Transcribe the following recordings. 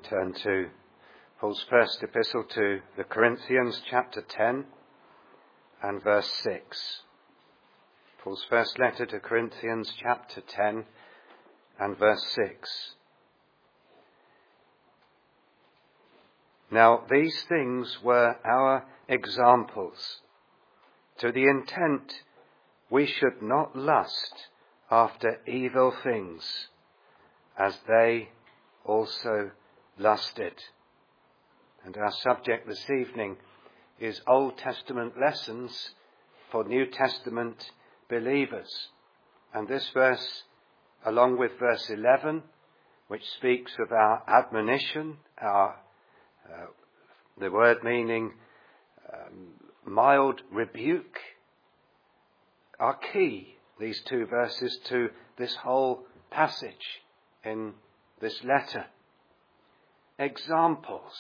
turn to Paul's first epistle to the Corinthians, chapter 10 and verse 6. Paul's first letter to Corinthians, chapter 10 and verse 6. Now these things were our examples, to the intent we should not lust after evil things, as they also lusted. And our subject this evening is Old Testament lessons for New Testament believers. And this verse, along with verse 11, which speaks of our admonition, the word meaning mild rebuke, are key, these two verses, to this whole passage in this letter. Examples.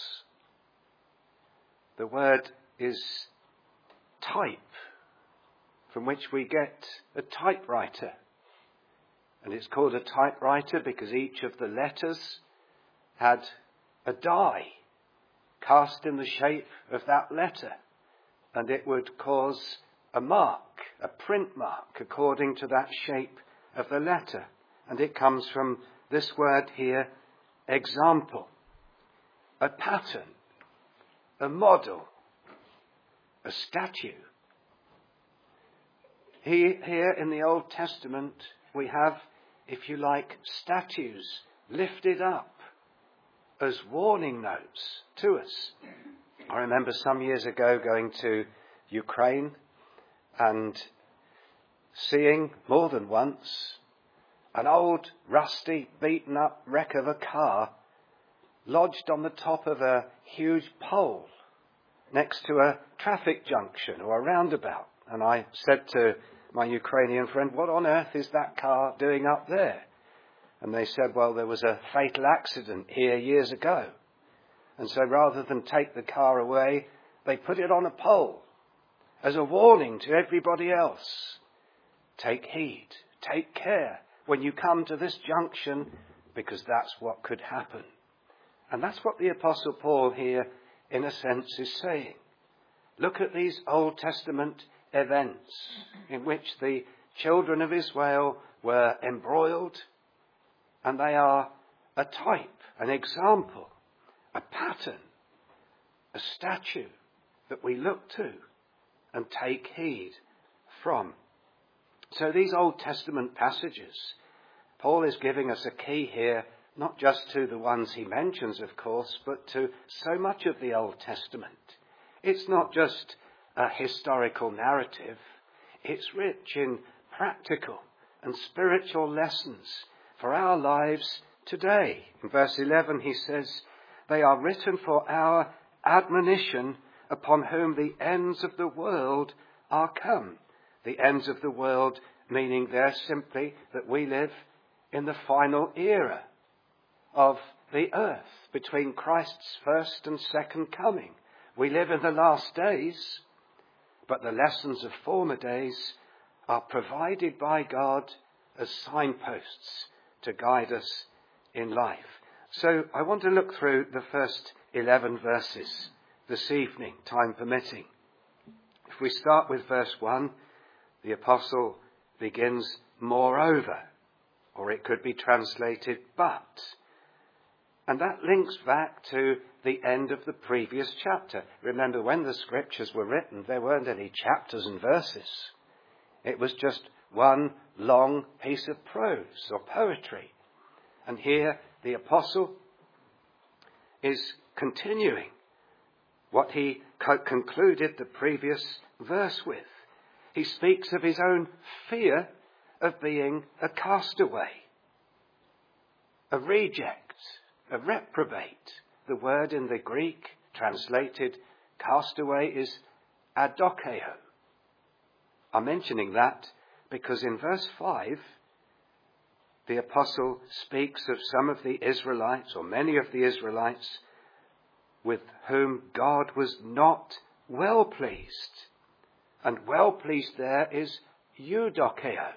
The word is type, from which we get a typewriter. And it's called a typewriter because each of the letters had a die cast in the shape of that letter. And it would cause a mark, a print mark, according to that shape of the letter. And it comes from this word here, example, a pattern, a model, a statue. Here in the Old Testament, we have, if you like, statues lifted up as warning notes to us. I remember some years ago going to Ukraine and seeing more than once an old, rusty, beaten-up wreck of a car lodged on the top of a huge pole next to a traffic junction or a roundabout. And I said to my Ukrainian friend, "What on earth is that car doing up there?" And they said, "Well, there was a fatal accident here years ago. And so rather than take the car away, they put it on a pole as a warning to everybody else. Take heed, take care when you come to this junction, because that's what could happen." And that's what the Apostle Paul here, in a sense, is saying. Look at these Old Testament events in which the children of Israel were embroiled, and they are a type, an example, a pattern, a statue that we look to and take heed from. So these Old Testament passages, Paul is giving us a key here, not just to the ones he mentions, of course, but to so much of the Old Testament. It's not just a historical narrative. It's rich in practical and spiritual lessons for our lives today. In verse 11 he says, "They are written for our admonition, upon whom the ends of the world are come." The ends of the world meaning there simply that we live in the final era of the earth between Christ's first and second coming. We live in the last days, but the lessons of former days are provided by God as signposts to guide us in life. So I want to look through the first 11 verses this evening, time permitting. If we start with verse 1, the apostle begins, "Moreover," or it could be translated, "but." And that links back to the end of the previous chapter. Remember, when the scriptures were written, there weren't any chapters and verses. It was just one long piece of prose or poetry. And here the apostle is continuing what he concluded the previous verse with. He speaks of his own fear of being a castaway, a reject, a reprobate. The word in the Greek translated castaway is adokeo. I'm mentioning that because in verse 5, the apostle speaks of some of the Israelites, or many of the Israelites, with whom God was not well pleased. And well pleased there is eudokeo,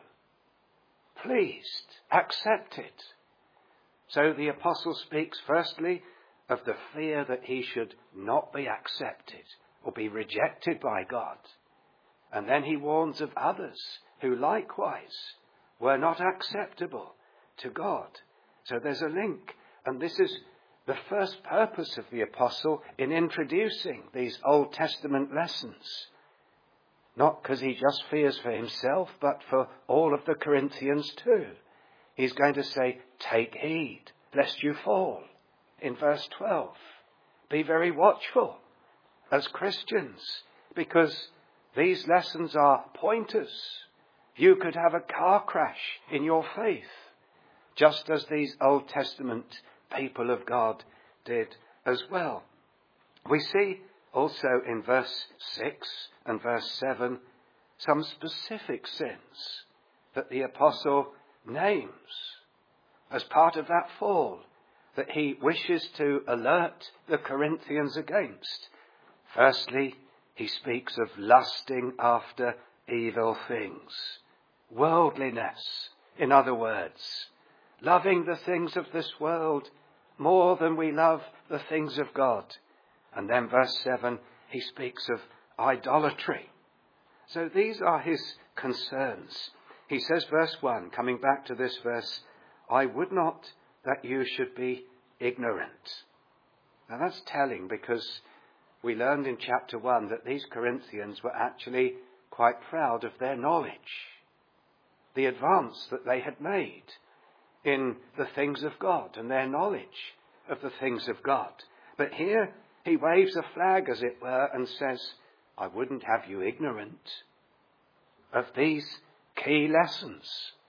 pleased, accepted. So the apostle speaks firstly of the fear that he should not be accepted or be rejected by God. And then he warns of others who likewise were not acceptable to God. So there's a link. And this is the first purpose of the apostle in introducing these Old Testament lessons. Not because he just fears for himself, but for all of the Corinthians too. He's going to say, take heed, lest you fall. In verse 12, be very watchful as Christians, because these lessons are pointers. You could have a car crash in your faith, just as these Old Testament people of God did as well. We see also in verse 6 and verse 7 some specific sins that the apostle names as part of that fall that he wishes to alert the Corinthians against. Firstly, he speaks of lusting after evil things. Worldliness, in other words, loving the things of this world more than we love the things of God. And then verse 7, he speaks of idolatry. So these are his concerns. He says, verse 1, coming back to this verse, I would not that you should be ignorant. Now that's telling, because we learned in chapter 1 that these Corinthians were actually quite proud of their knowledge, the advance that they had made in the things of God and their knowledge of the things of God. But here he waves a flag, as it were, and says, I wouldn't have you ignorant of these key lessons.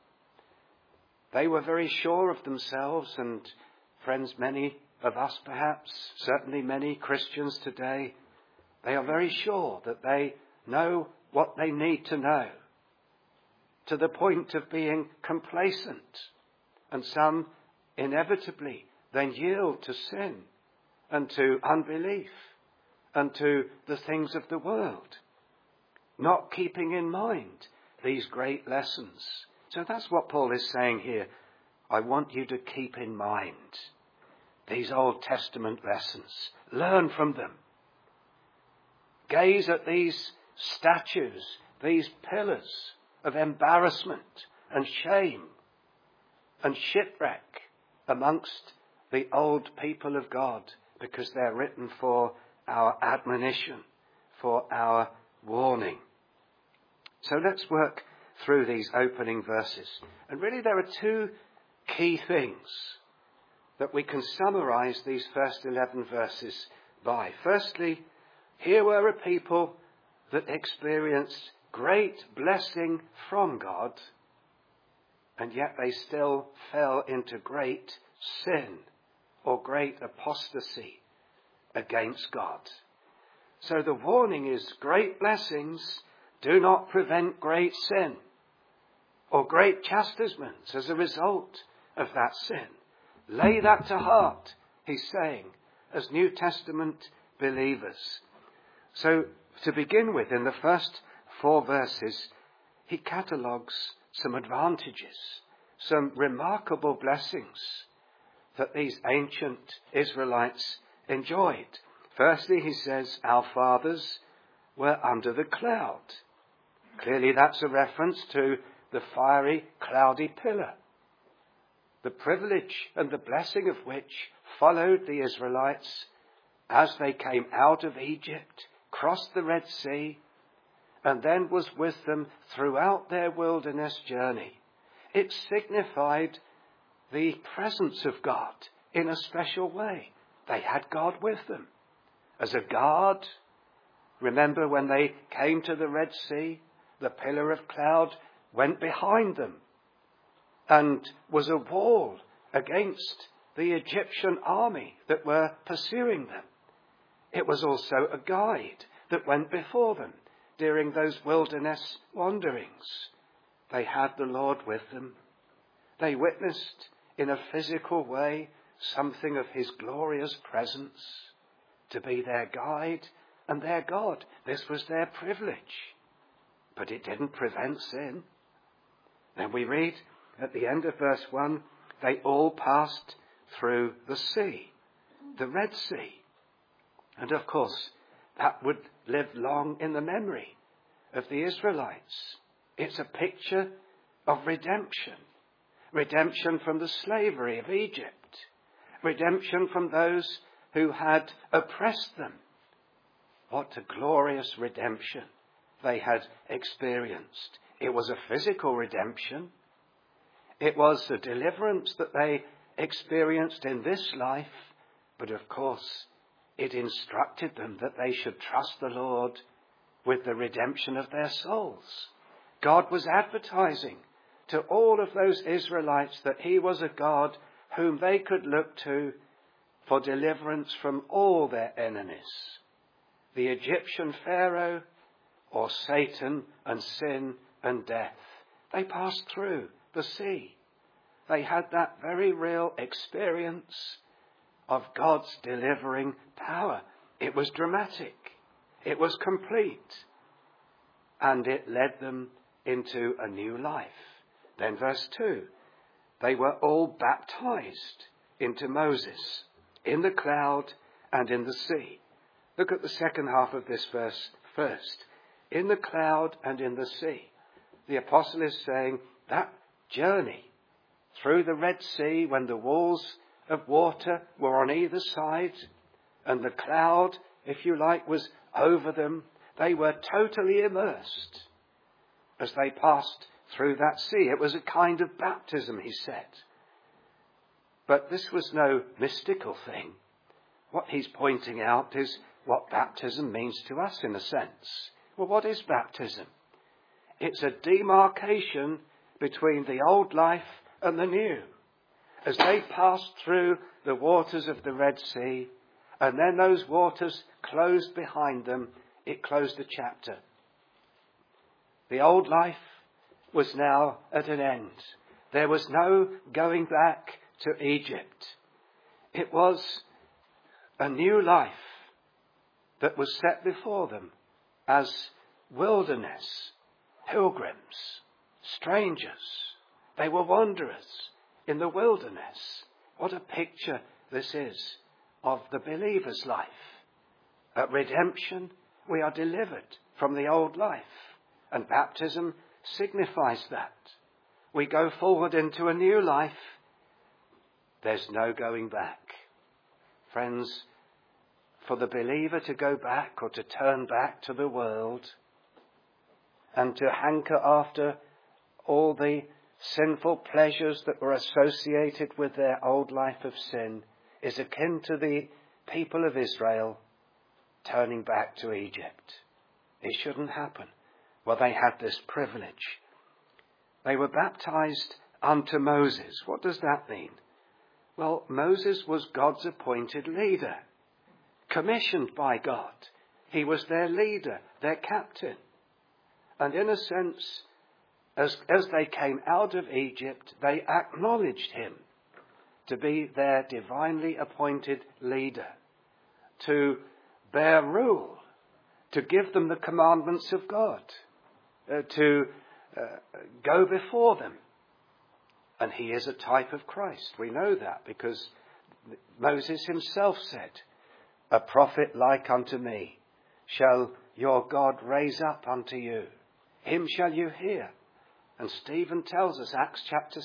They were very sure of themselves, and friends, many of us perhaps, certainly many Christians today, they are very sure that they know what they need to know, to the point of being complacent. And some inevitably then yield to sin and to unbelief and to the things of the world, not keeping in mind these great lessons. So that's what Paul is saying here. I want you to keep in mind these Old Testament lessons. Learn from them. Gaze at these statues, these pillars of embarrassment and shame and shipwreck amongst the old people of God, because they're written for our admonition, for our warning. So let's work through these opening verses. And really there are two key things that we can summarize these first 11 verses by. Firstly, here were a people that experienced great blessing from God, and yet they still fell into great sin or great apostasy against God. So the warning is, great blessings do not prevent great sin or great chastisements as a result of that sin. Lay that to heart, he's saying, as New Testament believers. So to begin with, in the first 4 verses, he catalogues some advantages, some remarkable blessings that these ancient Israelites enjoyed. Firstly, he says, our fathers were under the cloud. Clearly that's a reference to the fiery, cloudy pillar, the privilege and the blessing of which followed the Israelites as they came out of Egypt, crossed the Red Sea, and then was with them throughout their wilderness journey. It signified the presence of God in a special way. They had God with them as a guard. Remember when they came to the Red Sea, the pillar of cloud went behind them and was a wall against the Egyptian army that were pursuing them. It was also a guide that went before them during those wilderness wanderings. They had the Lord with them. They witnessed in a physical way something of his glorious presence, to be their guide and their God. This was their privilege. But it didn't prevent sin. Then we read at the end of verse 1, they all passed through the sea. the Red Sea. And of course, that would live long in the memory of the Israelites. It's a picture of redemption. Redemption from the slavery of Egypt. Redemption from those who had oppressed them. What a glorious redemption they had experienced. It was a physical redemption. It was the deliverance that they experienced in this life. But of course, it instructed them that they should trust the Lord with the redemption of their souls. God was advertising to all of those Israelites that he was a God whom they could look to for deliverance from all their enemies. The Egyptian Pharaoh, or Satan and sin and death. They passed through the sea. They had that very real experience of God's delivering power. It was dramatic. It was complete. And it led them into a new life. Then verse 2. They were all baptized into Moses in the cloud and in the sea. Look at the second half of this verse first. In the cloud and in the sea. The apostle is saying that journey through the Red Sea when the walls of water were on either side and the cloud, if you like, was over them, they were totally immersed as they passed through that sea. It was a kind of baptism, he said. But this was no mystical thing. What he's pointing out is what baptism means to us in a sense. Well, what is baptism? It's a demarcation between the old life and the new. As they passed through the waters of the Red Sea, and then those waters closed behind them, it closed the chapter. The old life was now at an end. There was no going back to Egypt. It was a new life that was set before them as wilderness, pilgrims, strangers. They were wanderers in the wilderness. What a picture this is of the believer's life. At redemption, we are delivered from the old life, and baptism signifies that. We go forward into a new life. There's no going back. Friends, for the believer to go back or to turn back to the world and to hanker after all the sinful pleasures that were associated with their old life of sin is akin to the people of Israel turning back to Egypt. It shouldn't happen. Well, they had this privilege. They were baptized unto Moses. What does that mean? Well, Moses was God's appointed leader, commissioned by God. He was their leader, their captain. And in a sense, as they came out of Egypt, they acknowledged him to be their divinely appointed leader, to bear rule, to give them the commandments of God, to go before them. And he is a type of Christ. We know that because Moses himself said, "A prophet like unto me shall your God raise up unto you. Him shall you hear." And Stephen tells us, Acts chapter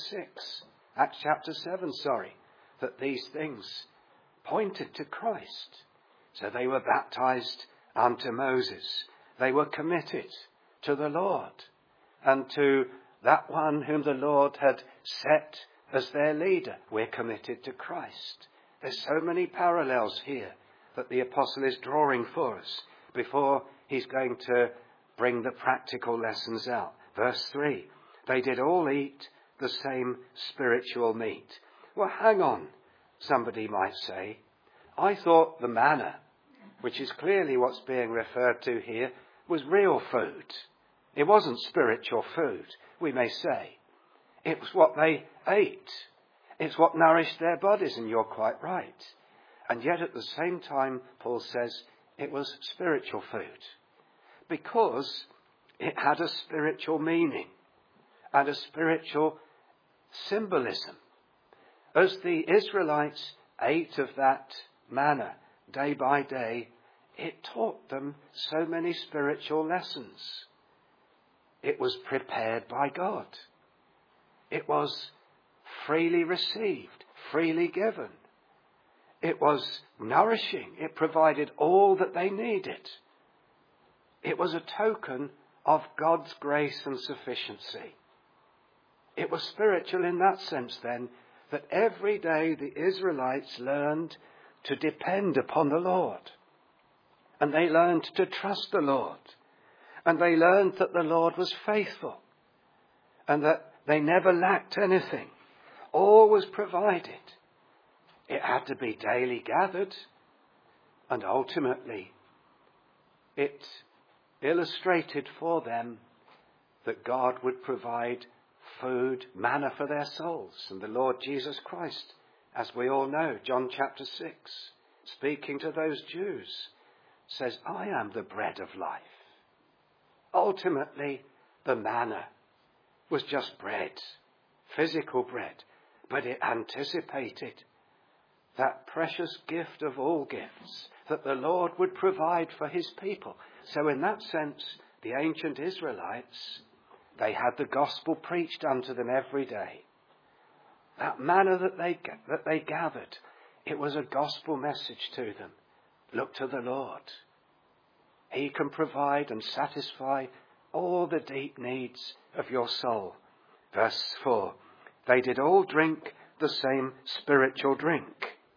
7, that these things pointed to Christ. So they were baptized unto Moses. They were committed to the Lord and to that one whom the Lord had set as their leader. We're committed to Christ. There's so many parallels here that the apostle is drawing for us before he's going to bring the practical lessons out. Verse 3, they did all eat the same spiritual meat. Well, hang on, somebody might say. I thought the manna, which is clearly what's being referred to here, was real food. It wasn't spiritual food, we may say. It was what they ate. It's what nourished their bodies, and you're quite right. And yet at the same time, Paul says it was spiritual food because it had a spiritual meaning and a spiritual symbolism. As the Israelites ate of that manna day by day, it taught them so many spiritual lessons. It was prepared by God. It was freely received, freely given. It was nourishing. It provided all that they needed. It was a token of God's grace and sufficiency. It was spiritual in that sense then, that every day the Israelites learned to depend upon the Lord. And they learned to trust the Lord. And they learned that the Lord was faithful. And that they never lacked anything. All was provided. It had to be daily gathered. And ultimately, it illustrated for them that God would provide food, manna for their souls. And the Lord Jesus Christ, as we all know, John chapter 6, speaking to those Jews, says, I am the bread of life. Ultimately, the manna was just bread, physical bread, but it anticipated that precious gift of all gifts that the Lord would provide for his people. So in that sense, the ancient Israelites, they had the gospel preached unto them every day. That manna that they gathered, it was a gospel message to them. Look to the Lord. He can provide and satisfy all the deep needs of your soul. Verse 4, they did all drink the same spiritual drink,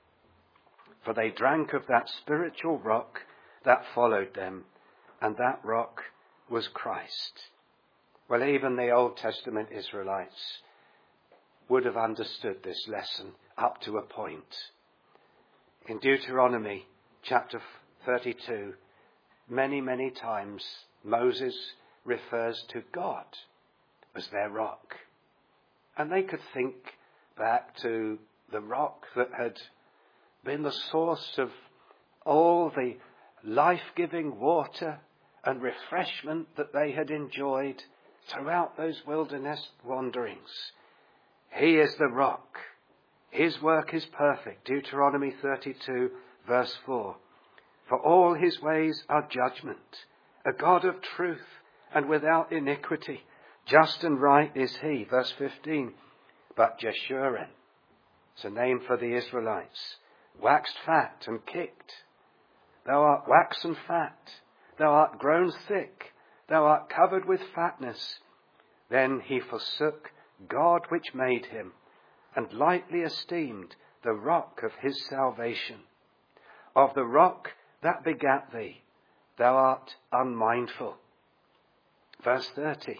for they drank of that spiritual rock that followed them, and that rock was Christ. Well, even the Old Testament Israelites would have understood this lesson up to a point. In Deuteronomy chapter 32, many, many times Moses refers to God as their rock. And they could think back to the rock that had been the source of all the life-giving water and refreshment that they had enjoyed throughout those wilderness wanderings. He is the rock. His work is perfect. Deuteronomy 32, verse 4. For all his ways are judgment, a God of truth and without iniquity. Just and right is he. Verse 15. But Jeshurun, it's a name for the Israelites, waxed fat and kicked. Thou art waxen fat. Thou art grown thick. Thou art covered with fatness. Then he forsook God which made him, and lightly esteemed the rock of his salvation. Of the rock that begat thee, thou art unmindful. Verse 30.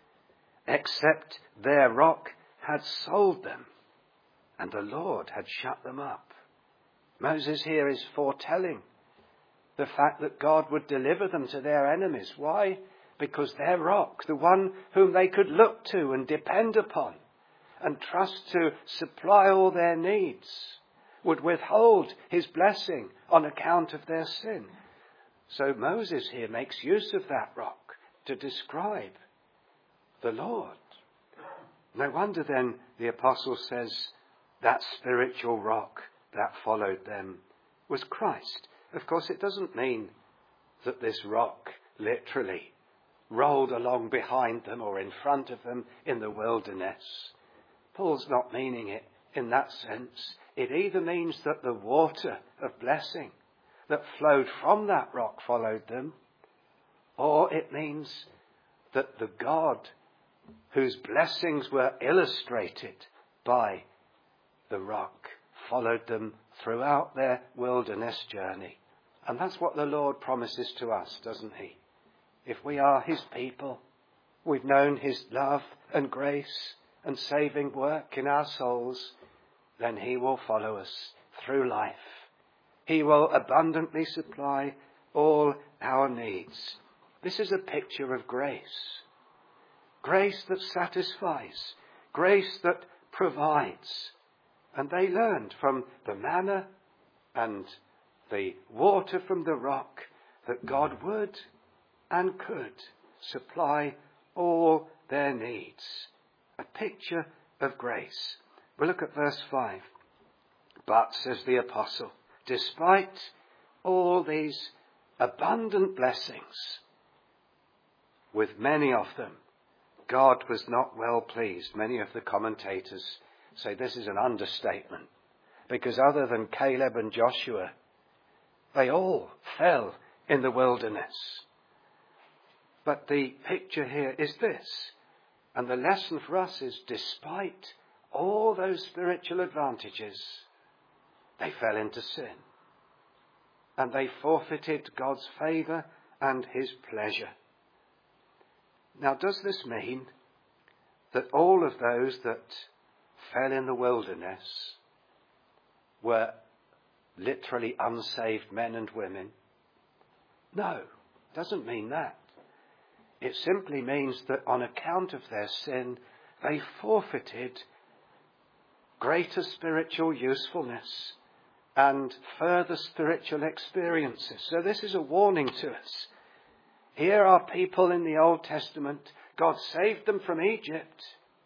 Except their rock had sold them, and the Lord had shut them up. Moses here is foretelling the fact that God would deliver them to their enemies. Why? Because their rock, the one whom they could look to and depend upon and trust to supply all their needs, would withhold his blessing on account of their sin. So Moses here makes use of that rock to describe the Lord. No wonder then the apostle says that spiritual rock that followed them was Christ. Of course, it doesn't mean that this rock literally rolled along behind them or in front of them in the wilderness. Paul's not meaning it in that sense. It either means that the water of blessing that flowed from that rock followed them, or it means that the God whose blessings were illustrated by the rock followed them throughout their wilderness journey. And that's what the Lord promises to us, doesn't he? If we are his people, we've known his love and grace and saving work in our souls, then he will follow us through life. He will abundantly supply all our needs. This is a picture of grace. Grace that satisfies. Grace that provides. And they learned from the manna and the water from the rock that God would and could supply all their needs. A picture of grace. We'll look at verse 5. But, says the apostle, despite all these abundant blessings, with many of them, God was not well pleased. Many of the commentators say this is an understatement, because other than Caleb and Joshua, they all fell in the wilderness. But the picture here is this, and the lesson for us is, despite all those spiritual advantages, they fell into sin. And they forfeited God's favour and his pleasure. Now, does this mean that all of those that fell in the wilderness were literally unsaved men and women? No, it doesn't mean that. It simply means that on account of their sin, they forfeited greater spiritual usefulness and further spiritual experiences. So this is a warning to us. Here are people in the Old Testament. God saved them from Egypt.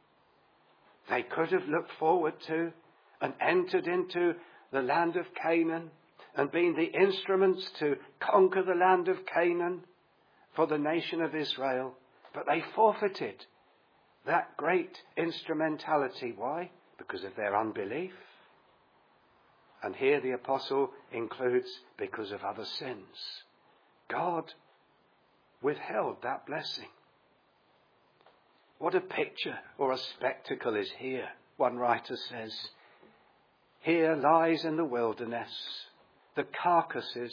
They could have looked forward to and entered into the land of Canaan and been the instruments to conquer the land of Canaan for the nation of Israel. But they forfeited that great instrumentality. Why? Because of their unbelief. And here the apostle includes because of other sins. God withheld that blessing. What a picture or a spectacle is here. One writer says, here lies in the wilderness the carcasses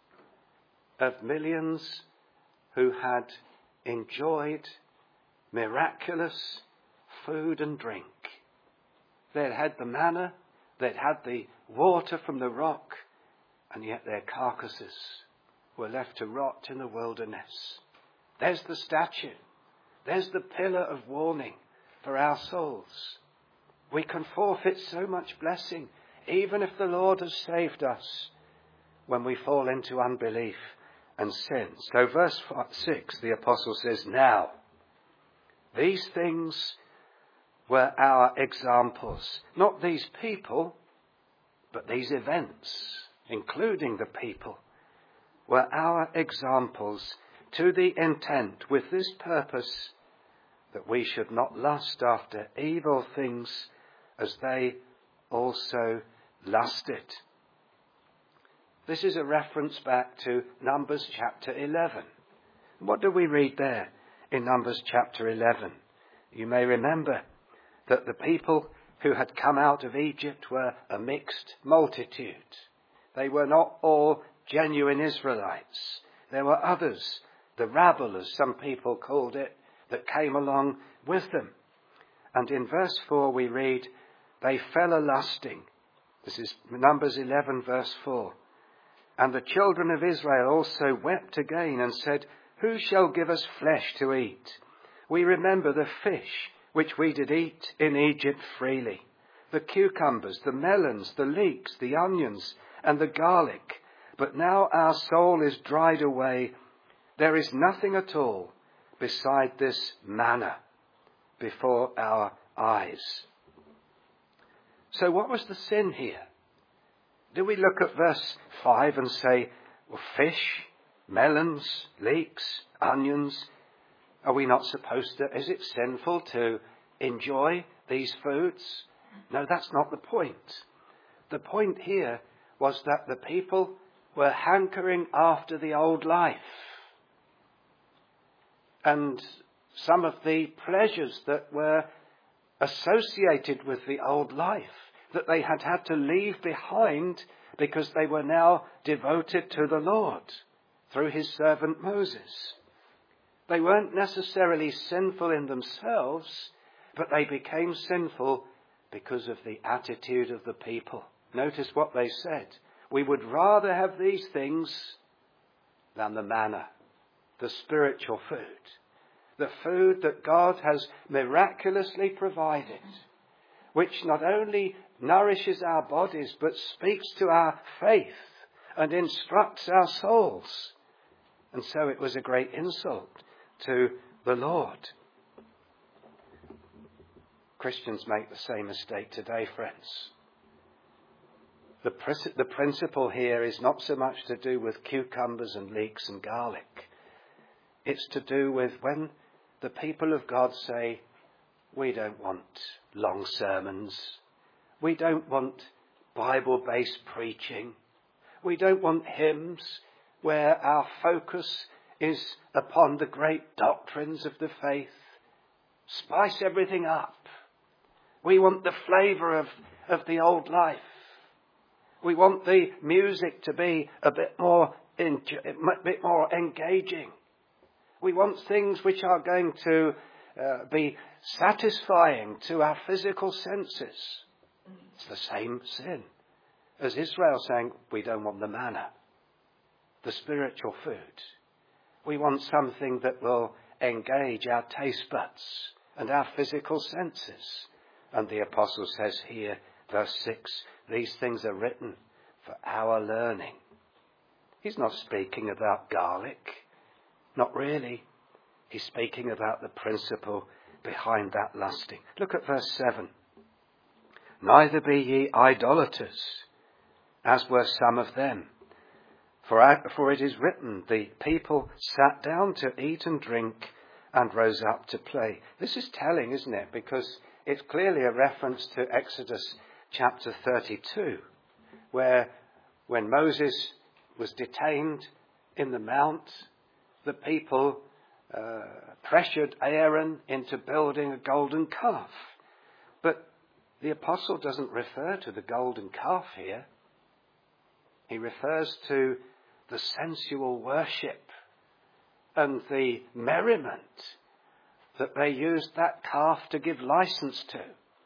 of millions who had enjoyed miraculous food and drink. They'd had the manna, they'd had the water from the rock, and yet their carcasses were left to rot in the wilderness. There's the statue. There's the pillar of warning for our souls. We can forfeit so much blessing, even if the Lord has saved us, when we fall into unbelief and sin. So verse 6, the apostle says, now, these things were our examples. Not these people, but these events, including the people, were our examples to the intent, with this purpose, that we should not lust after evil things as they also lusted. This is a reference back to Numbers chapter 11. What do we read there in Numbers chapter 11? You may remember that the people who had come out of Egypt were a mixed multitude. They were not all genuine Israelites. There were others, the rabble, as some people called it, that came along with them. And in verse 4 we read, they fell a-lusting. This is Numbers 11 verse 4. And the children of Israel also wept again and said, who shall give us flesh to eat? We remember the fish which we did eat in Egypt freely, the cucumbers, the melons, the leeks, the onions, and the garlic. But now our soul is dried away. There is nothing at all beside this manna before our eyes. So what was the sin here? Do we look at verse 5 and say, well, fish, melons, leeks, onions, are we not supposed to, is it sinful to enjoy these foods? No, that's not the point. The point here was that the people were hankering after the old life. And some of the pleasures that were associated with the old life, that they had had to leave behind because they were now devoted to the Lord through his servant Moses. They weren't necessarily sinful in themselves, but they became sinful because of the attitude of the people. Notice what they said. We would rather have these things than the manna, the spiritual food, the food that God has miraculously provided, which not only nourishes our bodies but speaks to our faith and instructs our souls. And so it was a great insult to the Lord. Christians make the same mistake today, friends. The principle here is not so much to do with cucumbers and leeks and garlic. It's to do with when the people of God say, we don't want long sermons. We don't want Bible-based preaching. We don't want hymns where our focus is upon the great doctrines of the faith. Spice everything up. We want the flavour of the old life. We want the music to be a bit more engaging. We want things which are going to be satisfying to our physical senses. It's the same sin as Israel saying, we don't want the manna, the spiritual food. We want something that will engage our taste buds and our physical senses. And the apostle says here, verse 6, these things are written for our learning. He's not speaking about garlic. Not really. He's speaking about the principle behind that lusting. Look at verse 7. Neither be ye idolaters, as were some of them. For it is written, the people sat down to eat and drink and rose up to play. This is telling, isn't it? Because it's clearly a reference to Exodus chapter 32, where when Moses was detained in the mount, the people pressured Aaron into building a golden calf. But the apostle doesn't refer to the golden calf here. He refers to the sensual worship and the merriment that they used that calf to give license to.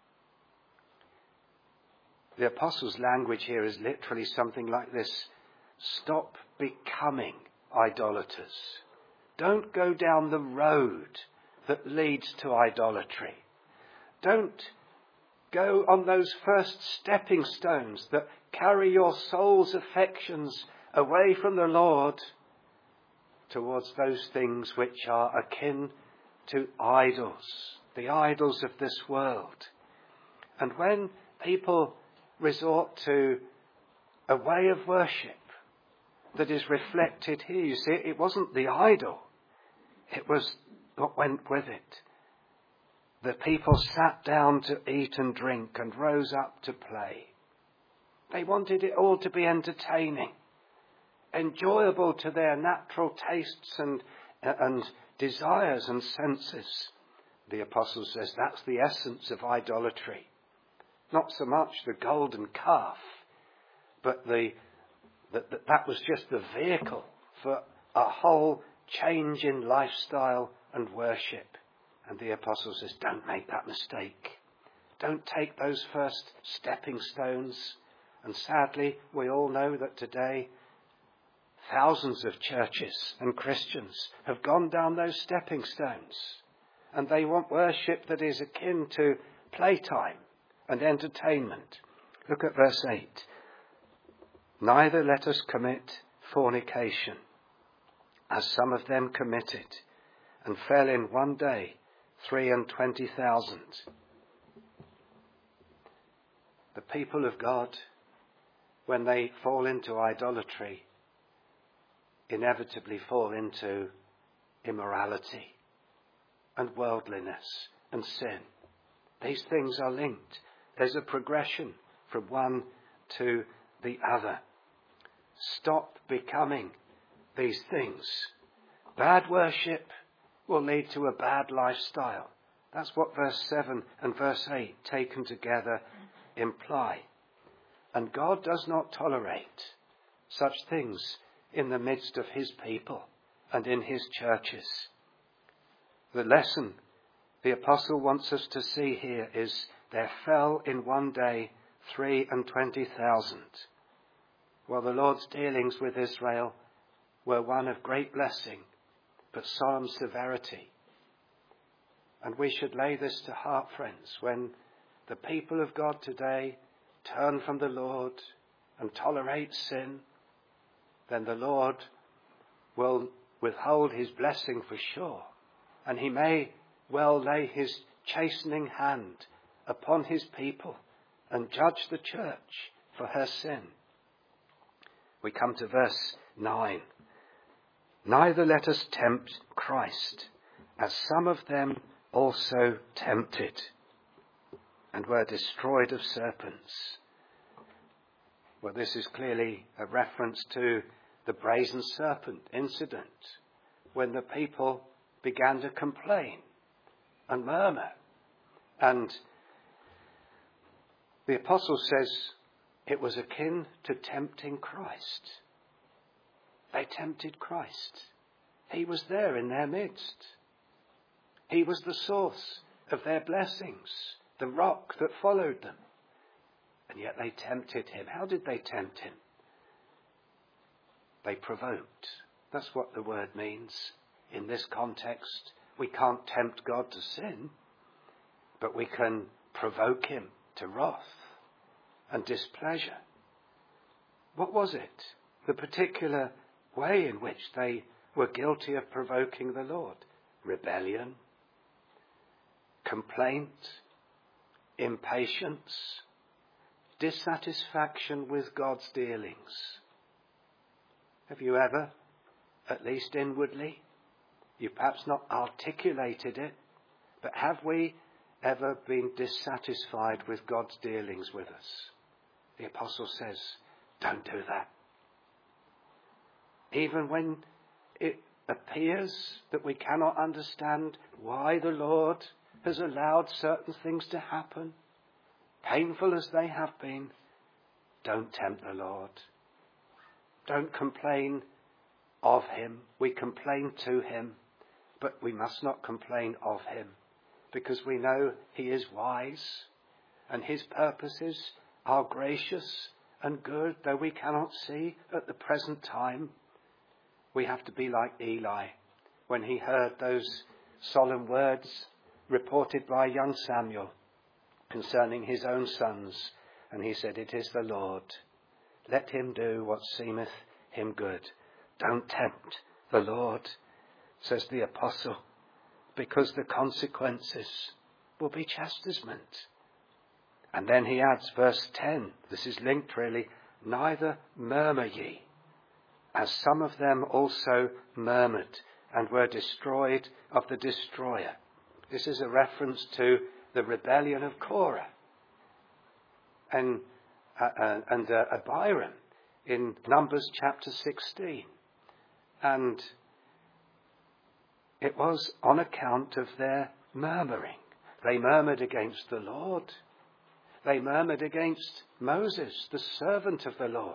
The apostle's language here is literally something like this. Stop becoming idolaters. Don't go down the road that leads to idolatry. Don't go on those first stepping stones that carry your soul's affections away from the Lord towards those things which are akin to idols, the idols of this world. And when people resort to a way of worship that is reflected here, you see, it wasn't the idol, it was what went with it. The people sat down to eat and drink and rose up to play. They wanted it all to be entertaining, enjoyable to their natural tastes and desires and senses. The apostle says that's the essence of idolatry. Not so much the golden calf, but that was just the vehicle for a whole change in lifestyle and worship. And the apostle says, don't make that mistake. Don't take those first stepping stones. And sadly, we all know that today thousands of churches and Christians have gone down those stepping stones. And they want worship that is akin to playtime and entertainment. Look at verse 8. Neither let us commit fornication, as some of them committed, and fell in one day 23,000. The people of God, when they fall into idolatry, inevitably fall into immorality and worldliness and sin. These things are linked. There's a progression from one to the other. Stop becoming these things. Bad worship will lead to a bad lifestyle. That's what verse 7 and verse 8 taken together imply. And God does not tolerate such things in the midst of his people and in his churches. The lesson the apostle wants us to see here is there fell in one day 23,000. Well, the Lord's dealings with Israel were one of great blessing, but solemn severity. And we should lay this to heart, friends, when the people of God today turn from the Lord and tolerate sin, then the Lord will withhold his blessing for sure. And he may well lay his chastening hand upon his people and judge the church for her sin. We come to verse 9. Neither let us tempt Christ, as some of them also tempted, and were destroyed of serpents. Well, this is clearly a reference to the brazen serpent incident, when the people began to complain and murmur. And the apostle says it was akin to tempting Christ. They tempted Christ. He was there in their midst. He was the source of their blessings, the rock that followed them. And yet they tempted him. How did they tempt him? They provoked. That's what the word means. In this context, we can't tempt God to sin, but we can provoke him to wrath and displeasure. What was it? The particular way in which they were guilty of provoking the Lord? Rebellion, complaint, impatience, dissatisfaction with God's dealings. Have you ever, at least inwardly, you perhaps not articulated it, but have we ever been dissatisfied with God's dealings with us? The apostle says, don't do that. Even when it appears that we cannot understand why the Lord has allowed certain things to happen, painful as they have been, don't tempt the Lord. Don't complain of him. We complain to him, but we must not complain of him, because we know he is wise and his purposes are gracious and good, though we cannot see at the present time. We have to be like Eli when he heard those solemn words reported by young Samuel concerning his own sons, and he said, it is the Lord. Let him do what seemeth him good. Don't tempt the Lord, says the apostle, because the consequences will be chastisement. And then he adds verse 10, this is linked really, neither murmur ye, as some of them also murmured and were destroyed of the destroyer. This is a reference to the rebellion of Korah and Abiram in Numbers chapter 16. And it was on account of their murmuring. They murmured against the Lord. They murmured against Moses, the servant of the Lord.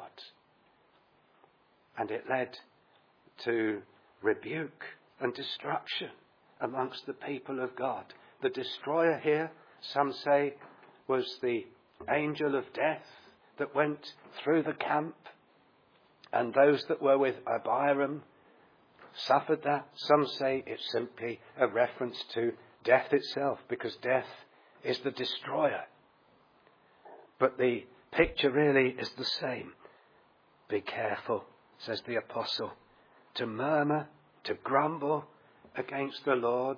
And it led to rebuke and destruction amongst the people of God. The destroyer here, some say, was the angel of death that went through the camp, and those that were with Abiram suffered that. Some say it's simply a reference to death itself, because death is the destroyer. But the picture really is the same. Be careful, says the apostle, to murmur, to grumble against the Lord.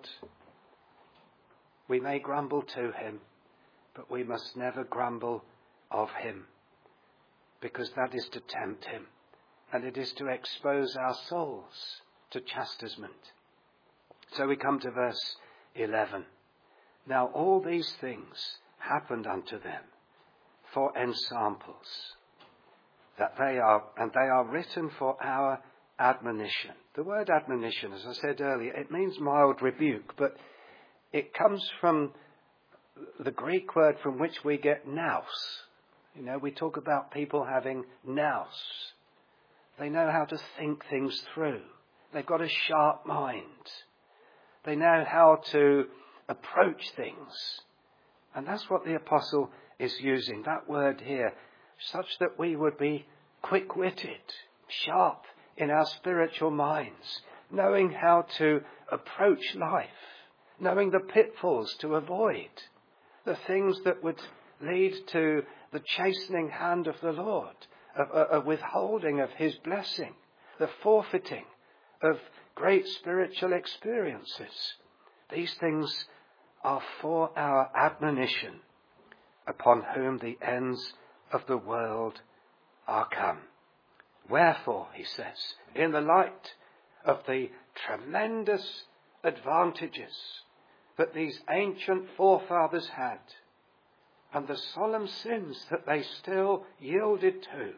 We may grumble to him, but we must never grumble of him, because that is to tempt him, and it is to expose our souls to chastisement. So we come to verse 11. Now all these things happened unto them for ensamples, that they are written for our admonition. The word admonition, as I said earlier, it means mild rebuke, but it comes from the Greek word from which we get nous. You know, we talk about people having nous. They know how to think things through. They've got a sharp mind. They know how to approach things. And that's what the apostle is using, that word here, such that we would be quick-witted, sharp in our spiritual minds, knowing how to approach life, knowing the pitfalls to avoid, the things that would lead to the chastening hand of the Lord, a withholding of his blessing, the forfeiting of great spiritual experiences. These things are for our admonition, upon whom the ends of the world are come. Wherefore, he says, in the light of the tremendous advantages that these ancient forefathers had, and the solemn sins that they still yielded to,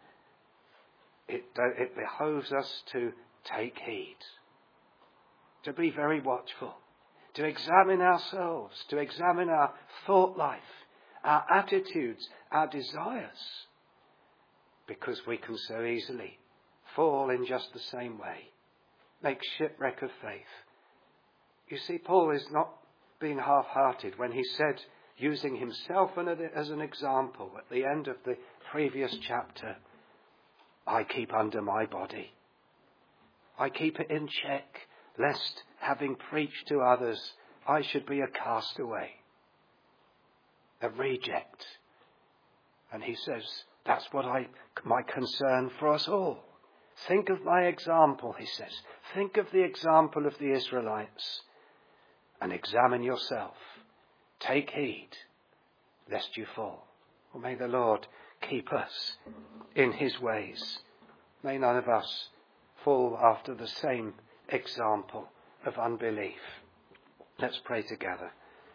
it behoves us to take heed, to be very watchful, to examine ourselves, to examine our thought life, our attitudes, our desires, because we can so easily fall in just the same way, make shipwreck of faith. You see, Paul is not being half-hearted when he said, using himself as an example at the end of the previous chapter, I keep under my body. I keep it in check, lest, having preached to others, I should be a castaway, a reject. And he says, that's what my concern for us all. Think of my example, he says. Think of the example of the Israelites and examine yourself. Take heed, lest you fall. Well, may the Lord keep us in his ways. May none of us fall after the same example of unbelief. Let's pray together.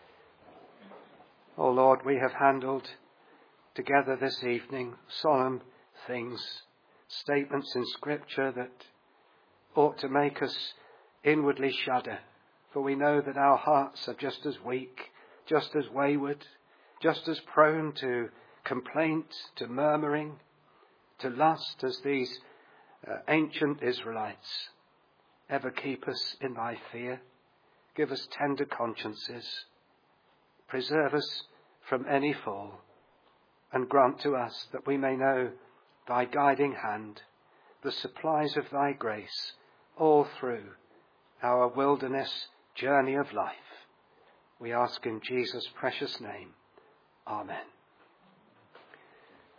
Oh Lord, we have handled together this evening solemn things, statements in Scripture that ought to make us inwardly shudder, for we know that our hearts are just as weak, just as wayward, just as prone to complaint, to murmuring, to lust as these ancient Israelites. Ever keep us in thy fear. Give us tender consciences. Preserve us from any fall, and grant to us that we may know thy guiding hand, the supplies of thy grace, all through our wilderness journey of life. We ask in Jesus' precious name. Amen.